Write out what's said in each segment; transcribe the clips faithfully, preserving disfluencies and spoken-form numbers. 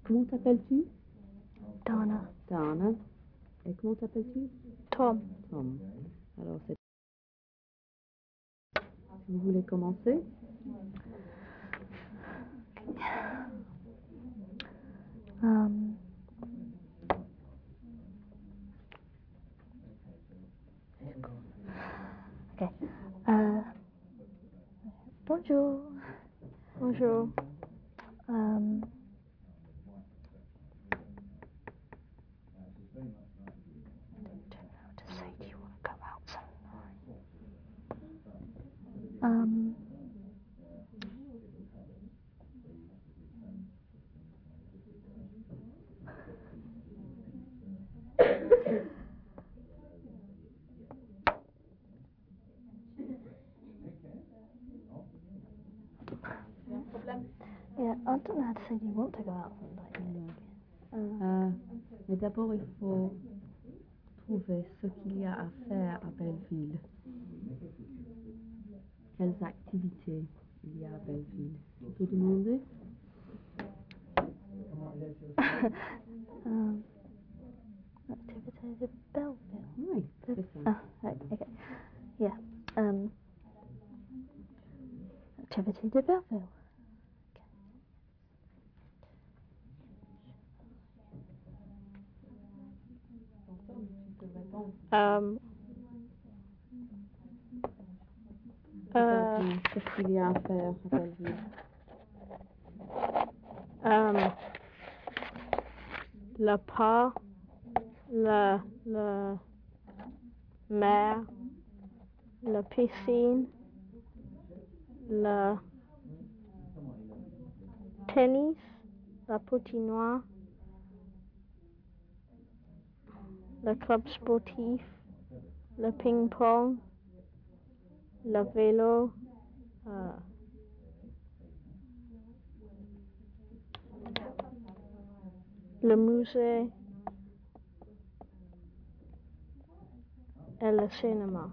comment t'appelles-tu? Dana. Dana. Et comment t'appelles-tu? Tom. Tom. Alors, c'est... Si vous voulez commencer? Um, okay. Uh, bonjour. Bonjour. Um, I don't know what to say. Do you want to go outside? Um, yeah, I don't know how to say. Do you want to go out? Like, Euh, euh, mais d'abord, il faut trouver ce qu'il y a à faire à Belleville. Quelles activités il y a à Belleville? Tu peux demander? um, activities at Belleville. Oui, c'est ça. Ah, right, okay. Yeah. Um, activities at Belleville. Um, euh, Qu'est-ce qu'il y a à faire à Belleville? um, le pas, le, le mer, la piscine, le tennis, la patinoire, le club sportif, le ping-pong, le vélo, euh, le musée et le cinéma.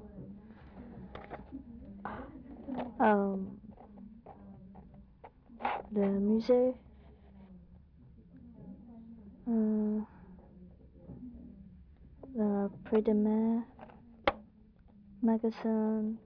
Um, le musée. Uh, the Prix de Mer magazine.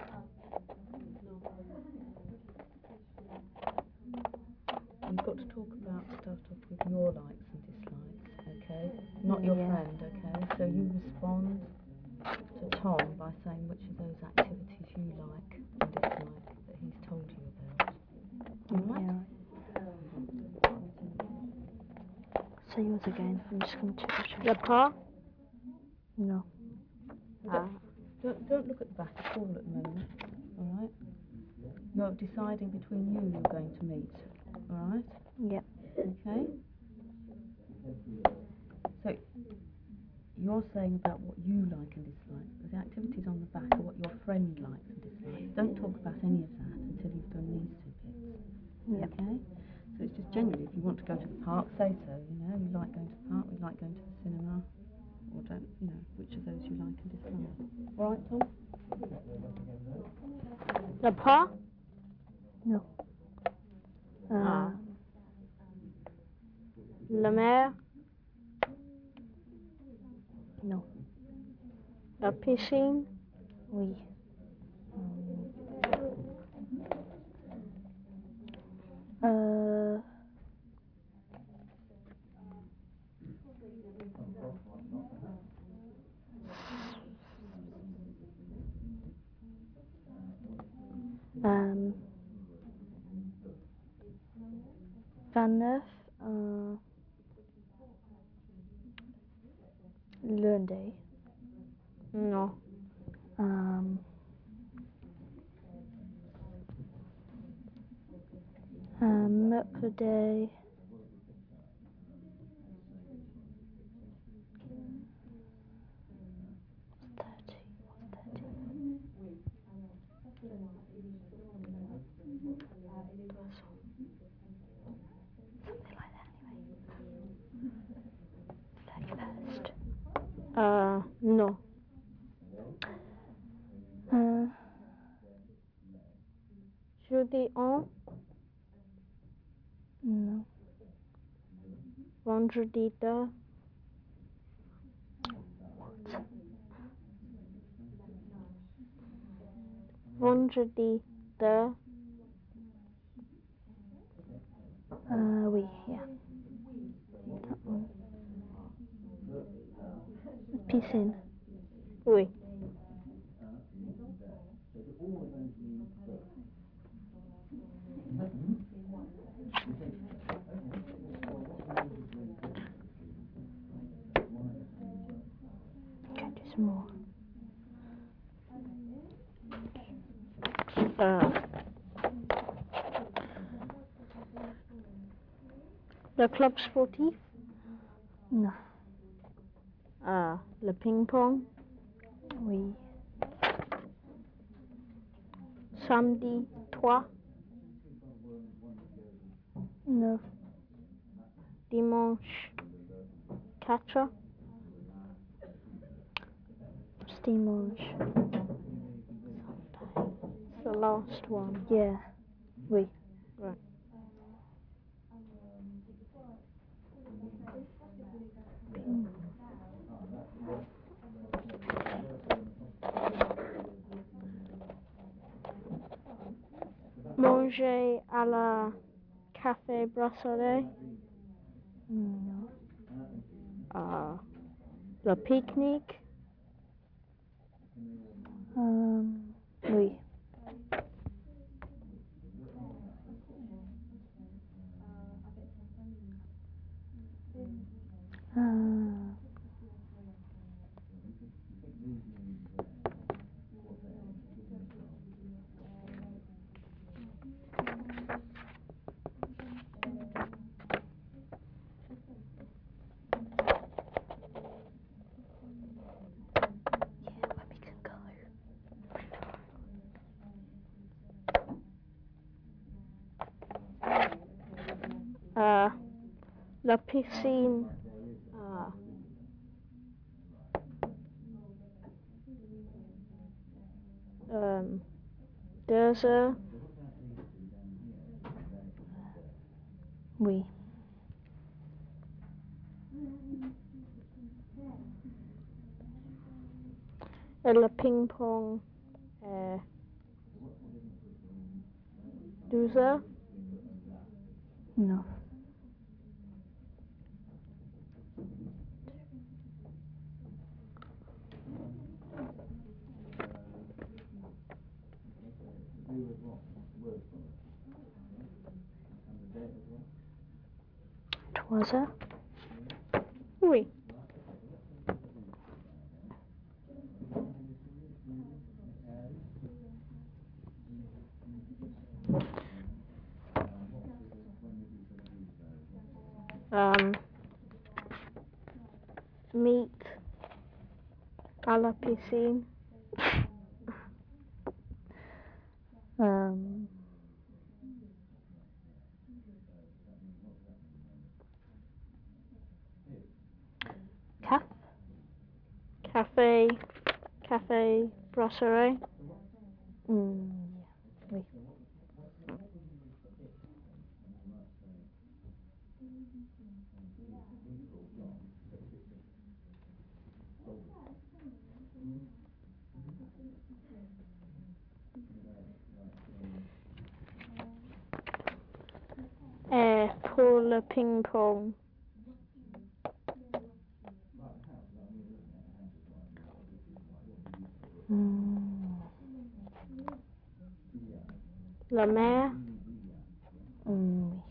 You've got to talk about stuff with your likes and dislikes, okay? Not your Yeah. friend, okay? So you respond to Tom by saying which of those activities you like and dislike that he's told you about. Alright? Yeah. Say yours again. I'm just going to check the Le pas, No. ah, Don't, don't look at the back at all at the moment, alright? You're deciding between you you're going to meet, alright? Yep. Okay? So, you're saying about what you like and dislike, but the activities on the back are what your friend likes and dislikes. Don't talk about any of that until you've done these two bits. Yep. Okay? So it's just generally, if you want to go to the park, say so, you know, you like going to the park, we like going to the cinema, or don't, you know, which of those you like and dislike. Alright, Tom? le pas, No. Uh, Ah. la mer, No. la piscine, Oui. Uh, um, Van Neuf, uh, lundi. non. Um, um, mercredi. thirty. What's thirty? Something like that anyway. thirty-first. Euh, non. Uh, Jeudi un, no. Vendredi de. Vendredi de. Uh, oui, yeah. That one. Piscine. Oui. Okay, do some more. Euh, le club sportif. Non. Euh, le ping-pong. Oui. Samedi trois. Non. Dimanche quatre. Dimanche. It's the last one. Yeah. Oui. Right. Ping. Manger à la café brasserie. Non. Euh, le pique-nique. Um, oui. Uh, yeah, where we can go. Euh, la piscine. Euh, um, deux heures. Oui. Et le ping-pong. Euh, douze heures. Non. Trois heures. Oui. Um, meet à la piscine. Um, Caf. Café. Café brasserie. Mm, yeah. Oui. Et pour le ping-pong. Mm, La mer. mm, oui.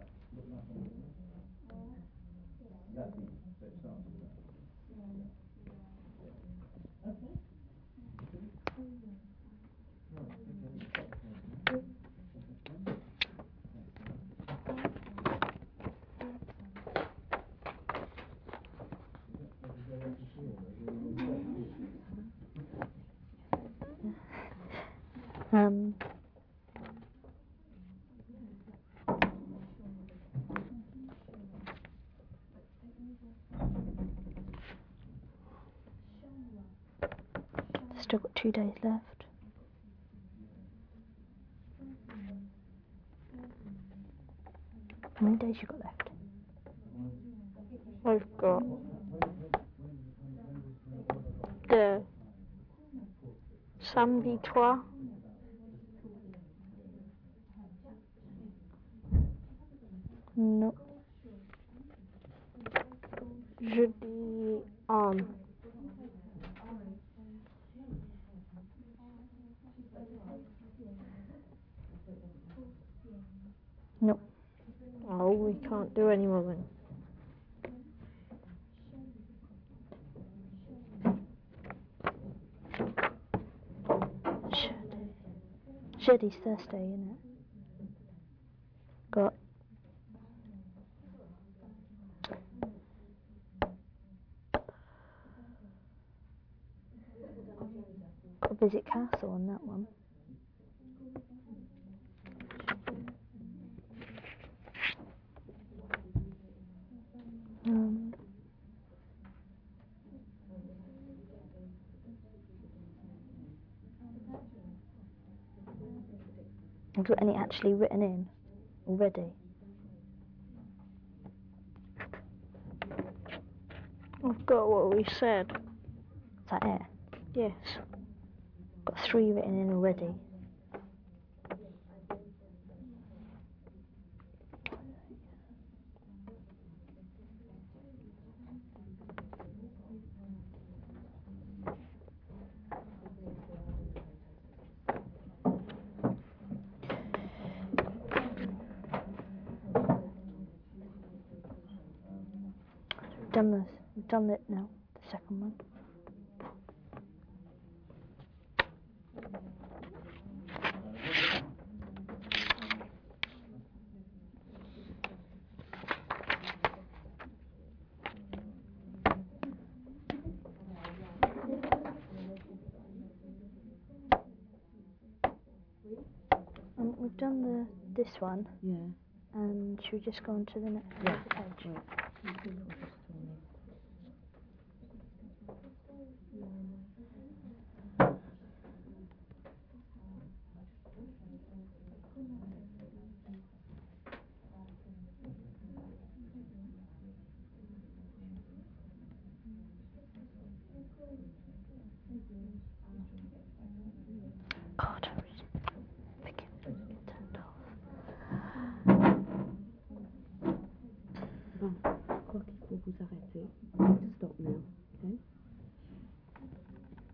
Um, still got two days left. How many days you got left? I've got the samedi trois. No. Jeudi on. No. Oh, we can't do any more then. Jeudis Thursday, innit? Got got Visit Castle on that one. Um, have you got any actually written in already? I've got what we said. Is that it? Yes. Got three written in already. We've done this. We've done it now. The second one. Um, we've done the this one. Yeah. And should we just go on to the next Yeah. page? Right.